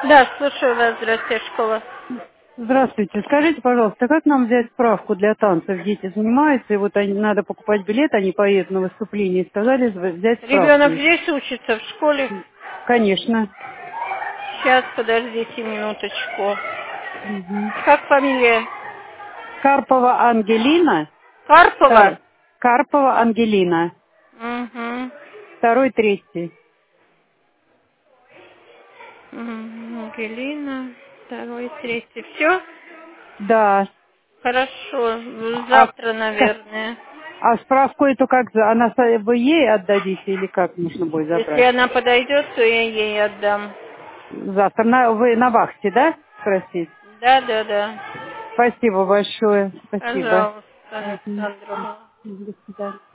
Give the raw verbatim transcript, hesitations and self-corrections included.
Да, слушаю вас, здравствуйте, школа. Здравствуйте. Скажите, пожалуйста, как нам взять справку для танцев? Дети занимаются, и вот они, надо покупать билет, они поедут на выступление, и сказали в- взять Ребенок справку. здесь учится в школе? Конечно. Сейчас, подождите минуточку. Мгм. Как фамилия? Карпова Ангелина. Карпова? Втор- Карпова Ангелина. Угу. Второй, третий. Ангелина, второй, третий. Все? Да. Хорошо. А, Завтра, ка- наверное. а справку эту как? за- Она со- вы ей отдадите или как нужно будет Если забрать? она подойдет, то я ей отдам. Завтра. На, вы на вахте, да? Спросить. Да, да, да. Спасибо большое. Спасибо. Пожалуйста, Мгм. Александровна. До свидания.